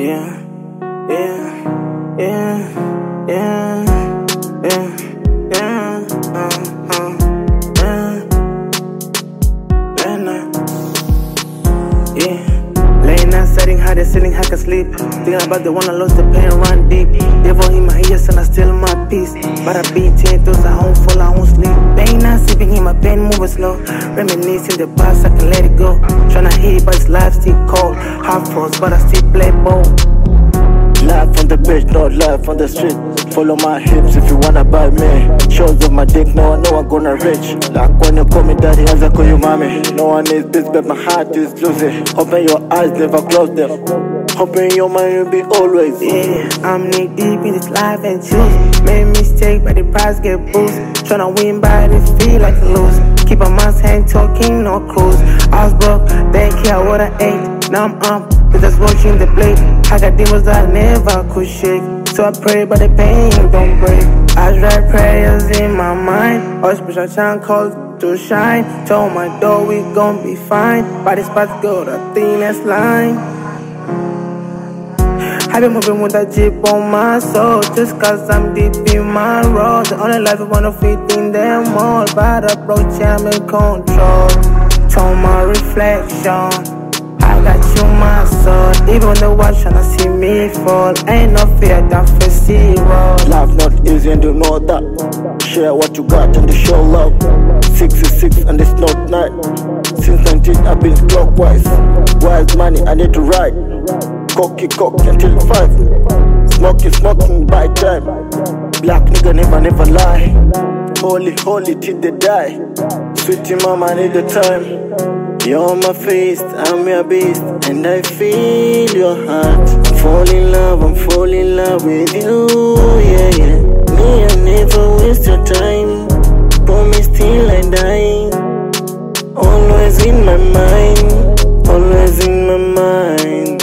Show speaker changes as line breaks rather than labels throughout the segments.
Yeah, yeah, yeah, yeah, yeah, yeah, yeah. Late night setting, high the ceiling, I can sleep. Thinking about the one I lost, the pain run deep. Devil in my ears and I still my peace. But I beat 10 toes, I won't fall, I won't sleep. Pain not sleeping in my pain, moving slow. Reminiscing the past, I can let it go. Tryna hit, but it's life still cold. Half frost, but I still play ball.
Life on the beach, not life on the street. Follow my hips if you wanna buy me. Shows of my dick, no one know I'm gonna reach. Like when you call me daddy, as I call you mommy. No one needs this, but my heart is losing. Open your eyes, never close them. Open your mind, you'll be always.
Yeah, I'm knee deep in this life and choose. Made a mistake, but the price get boost. Tryna win, but it feel like a lose. Keep a man's hand talking, no cruise. I was broke, they didn't care what I ate. Now I'm up, they just watching the plate. I got demons that I never could shake. So I pray, but the pain don't break. I write prayers in my mind. All special time calls to shine. Told my door we gon' be fine. But it's about to go the thinnest line. I been moving with that jeep on my soul. Just cause I'm deep in my road. The only life I wanna fit in them all. Bad approach, I'm in control. Told my reflection, I got you my soul. Even when they watch tryna see me fall, ain't no fear that face zero.
Life not easy and you know that. Share what you got and show love. 66 and it's not night. Since 19 I've been clockwise. Wise money I need to ride. Cocky until 5. Smoking by time. Black nigga never lie. Holy till they die. Sweetie mama I need the time. You're my feast, I'm your beast, and I feel your heart. I'm fall in love with you, yeah, yeah. Me, I never waste your time. Promise till I die. Always in my mind, always in my mind.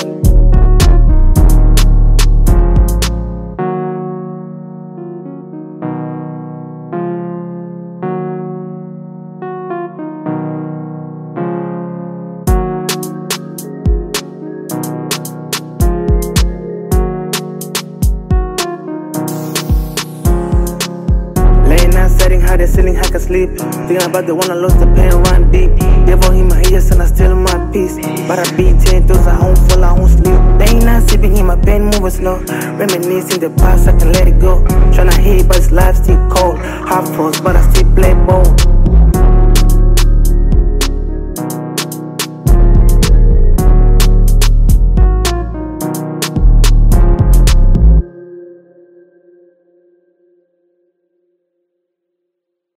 Setting high the ceiling, I can sleep. Thinking about the one I lost, the pain run deep. Devil in my ears and I still my peace. But I beat 10 toes, I won't fall, I won't sleep. Pain not sleeping in my pain, moving slow. Reminiscing the past, I can let it go. Tryna hit, but it's life still cold. Half frost, but I still play ball.